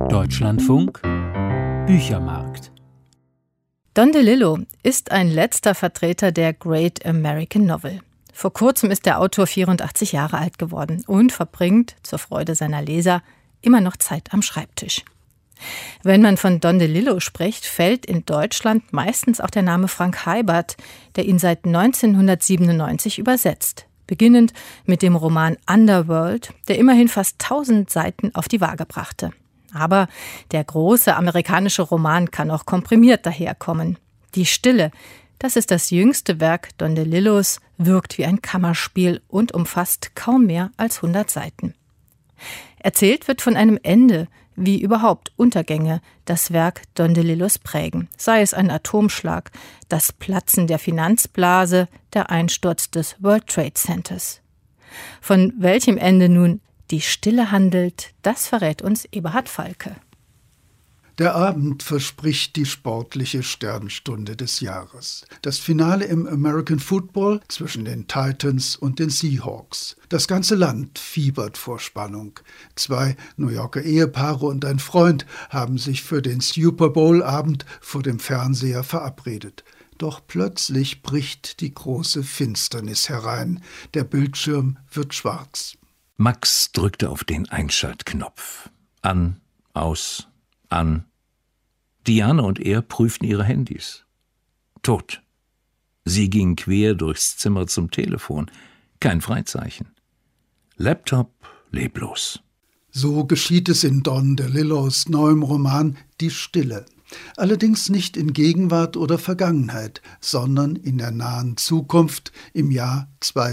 Deutschlandfunk Büchermarkt. Don DeLillo ist ein letzter Vertreter der Great American Novel. Vor kurzem ist der Autor 84 Jahre alt geworden und verbringt, zur Freude seiner Leser, immer noch Zeit am Schreibtisch. Wenn man von Don DeLillo spricht, fällt in Deutschland meistens auch der Name Frank Heibert, der ihn seit 1997 übersetzt. Beginnend mit dem Roman Underworld, der immerhin fast 1000 Seiten auf die Waage brachte. Aber der große amerikanische Roman kann auch komprimiert daherkommen. Die Stille, das ist das jüngste Werk Don DeLillos, wirkt wie ein Kammerspiel und umfasst kaum mehr als 100 Seiten. Erzählt wird von einem Ende, wie überhaupt Untergänge das Werk Don DeLillos prägen. Sei es ein Atomschlag, das Platzen der Finanzblase, der Einsturz des World Trade Centers. Von welchem Ende nun die Stille handelt, das verrät uns Eberhard Falke. Der Abend verspricht die sportliche Sternstunde des Jahres. Das Finale im American Football zwischen den Titans und den Seahawks. Das ganze Land fiebert vor Spannung. 2 New Yorker Ehepaare und ein Freund haben sich für den Super Bowl-Abend vor dem Fernseher verabredet. Doch plötzlich bricht die große Finsternis herein. Der Bildschirm wird schwarz. Max drückte auf den Einschaltknopf. An, aus, an. Diane und er prüften ihre Handys. Tot. Sie ging quer durchs Zimmer zum Telefon. Kein Freizeichen. Laptop leblos. So geschieht es in Don DeLillos neuem Roman Die Stille. Allerdings nicht in Gegenwart oder Vergangenheit, sondern in der nahen Zukunft im Jahr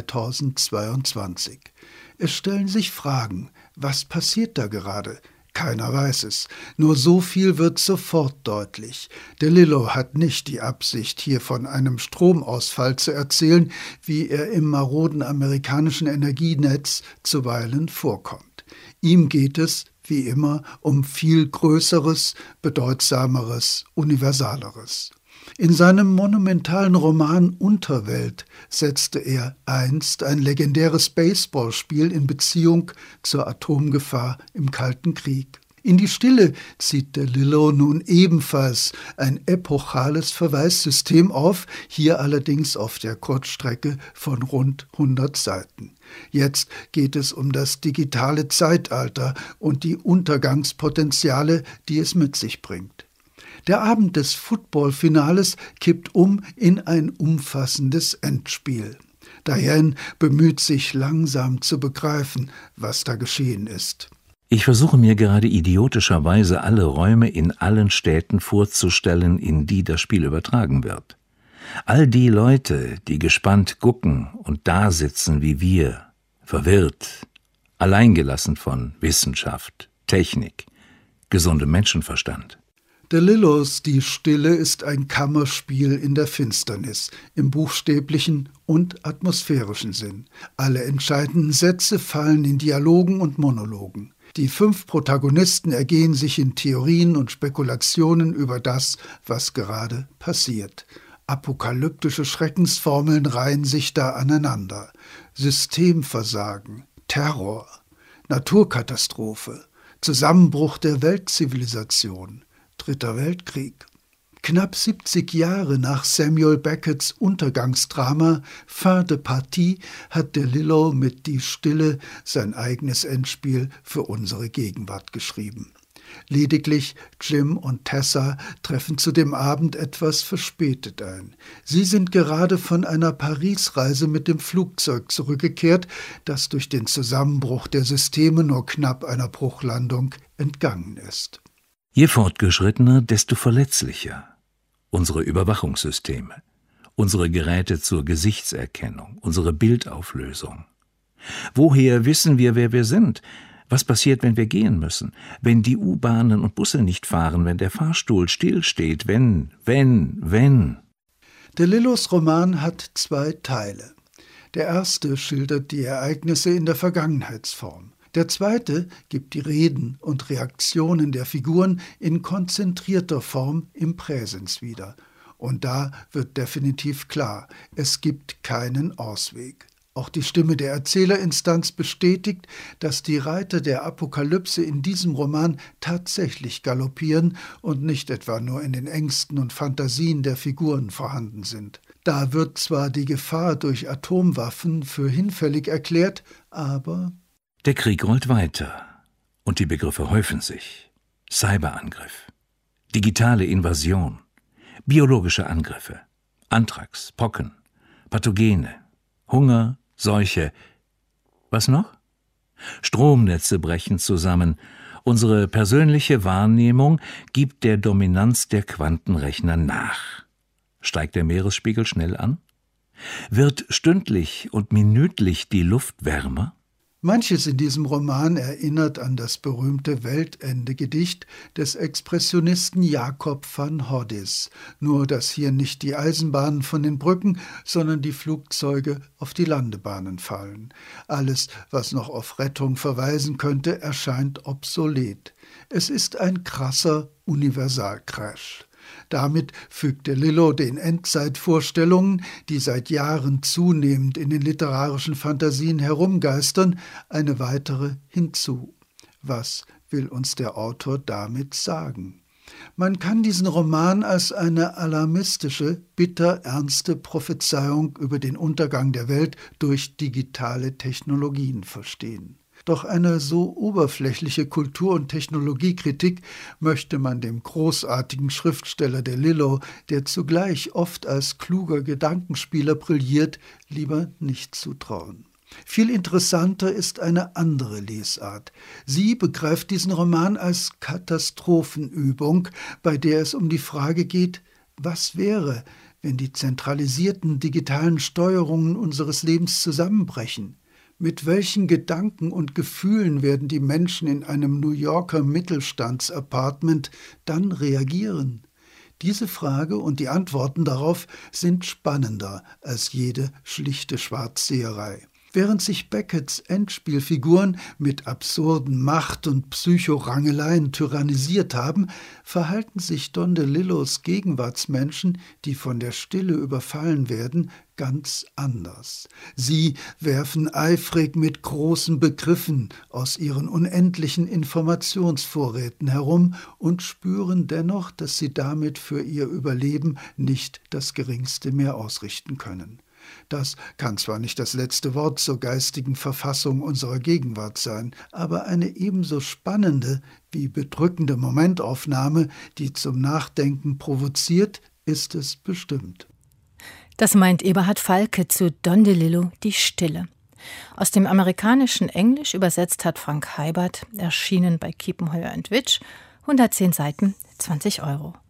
2022. Es stellen sich Fragen. Was passiert da gerade? Keiner weiß es. Nur so viel wird sofort deutlich. DeLillo hat nicht die Absicht, hier von einem Stromausfall zu erzählen, wie er im maroden amerikanischen Energienetz zuweilen vorkommt. Ihm geht es, wie immer, um viel Größeres, Bedeutsameres, Universaleres. In seinem monumentalen Roman Unterwelt setzte er einst ein legendäres Baseballspiel in Beziehung zur Atomgefahr im Kalten Krieg. In die Stille zieht DeLillo nun ebenfalls ein epochales Verweissystem auf, hier allerdings auf der Kurzstrecke von rund 100 Seiten. Jetzt geht es um das digitale Zeitalter und die Untergangspotenziale, die es mit sich bringt. Der Abend des Football-Finales kippt um in ein umfassendes Endspiel. Diane bemüht sich langsam zu begreifen, was da geschehen ist. Ich versuche mir gerade idiotischerweise alle Räume in allen Städten vorzustellen, in die das Spiel übertragen wird. All die Leute, die gespannt gucken und da sitzen wie wir, verwirrt, alleingelassen von Wissenschaft, Technik, gesundem Menschenverstand. DeLillos Die Stille ist ein Kammerspiel in der Finsternis, im buchstäblichen und atmosphärischen Sinn. Alle entscheidenden Sätze fallen in Dialogen und Monologen. Die 5 Protagonisten ergehen sich in Theorien und Spekulationen über das, was gerade passiert. Apokalyptische Schreckensformeln reihen sich da aneinander. Systemversagen, Terror, Naturkatastrophe, Zusammenbruch der Weltzivilisation, Dritter Weltkrieg. Knapp 70 Jahre nach Samuel Becketts Untergangsdrama Fin de Partie hat DeLillo mit Die Stille sein eigenes Endspiel für unsere Gegenwart geschrieben. Lediglich Jim und Tessa treffen zu dem Abend etwas verspätet ein. Sie sind gerade von einer Paris-Reise mit dem Flugzeug zurückgekehrt, das durch den Zusammenbruch der Systeme nur knapp einer Bruchlandung entgangen ist. Je fortgeschrittener, desto verletzlicher. Unsere Überwachungssysteme, unsere Geräte zur Gesichtserkennung, unsere Bildauflösung. Woher wissen wir, wer wir sind? Was passiert, wenn wir gehen müssen? Wenn die U-Bahnen und Busse nicht fahren, wenn der Fahrstuhl stillsteht, wenn. DeLillos Roman hat 2 Teile. Der erste schildert die Ereignisse in der Vergangenheitsform. Der zweite gibt die Reden und Reaktionen der Figuren in konzentrierter Form im Präsens wieder. Und da wird definitiv klar, es gibt keinen Ausweg. Auch die Stimme der Erzählerinstanz bestätigt, dass die Reiter der Apokalypse in diesem Roman tatsächlich galoppieren und nicht etwa nur in den Ängsten und Fantasien der Figuren vorhanden sind. Da wird zwar die Gefahr durch Atomwaffen für hinfällig erklärt, aber der Krieg rollt weiter und die Begriffe häufen sich. Cyberangriff, digitale Invasion, biologische Angriffe, Anthrax, Pocken, Pathogene, Hunger, Seuche. Was noch? Stromnetze brechen zusammen. Unsere persönliche Wahrnehmung gibt der Dominanz der Quantenrechner nach. Steigt der Meeresspiegel schnell an? Wird stündlich und minütlich die Luft wärmer? Manches in diesem Roman erinnert an das berühmte Weltende-Gedicht des Expressionisten Jacob van Hoddis, nur dass hier nicht die Eisenbahnen von den Brücken, sondern die Flugzeuge auf die Landebahnen fallen. Alles, was noch auf Rettung verweisen könnte, erscheint obsolet. Es ist ein krasser Universalcrash. Damit fügt DeLillo den Endzeitvorstellungen, die seit Jahren zunehmend in den literarischen Fantasien herumgeistern, eine weitere hinzu. Was will uns der Autor damit sagen? Man kann diesen Roman als eine alarmistische, bitterernste Prophezeiung über den Untergang der Welt durch digitale Technologien verstehen. Doch eine so oberflächliche Kultur- und Technologiekritik möchte man dem großartigen Schriftsteller DeLillo, der zugleich oft als kluger Gedankenspieler brilliert, lieber nicht zutrauen. Viel interessanter ist eine andere Lesart. Sie begreift diesen Roman als Katastrophenübung, bei der es um die Frage geht, was wäre, wenn die zentralisierten digitalen Steuerungen unseres Lebens zusammenbrechen? Mit welchen Gedanken und Gefühlen werden die Menschen in einem New Yorker Mittelstandsapartment dann reagieren? Diese Frage und die Antworten darauf sind spannender als jede schlichte Schwarzseherei. Während sich Becketts Endspielfiguren mit absurden Macht- und Psychorangeleien tyrannisiert haben, verhalten sich Don DeLillos Gegenwartsmenschen, die von der Stille überfallen werden, ganz anders. Sie werfen eifrig mit großen Begriffen aus ihren unendlichen Informationsvorräten herum und spüren dennoch, dass sie damit für ihr Überleben nicht das Geringste mehr ausrichten können. Das kann zwar nicht das letzte Wort zur geistigen Verfassung unserer Gegenwart sein, aber eine ebenso spannende wie bedrückende Momentaufnahme, die zum Nachdenken provoziert, ist es bestimmt. Das meint Eberhard Falke zu Don DeLillo, Die Stille. Aus dem amerikanischen Englisch übersetzt hat Frank Heibert, erschienen bei Kiepenheuer & Witsch, 110 Seiten, 20 €.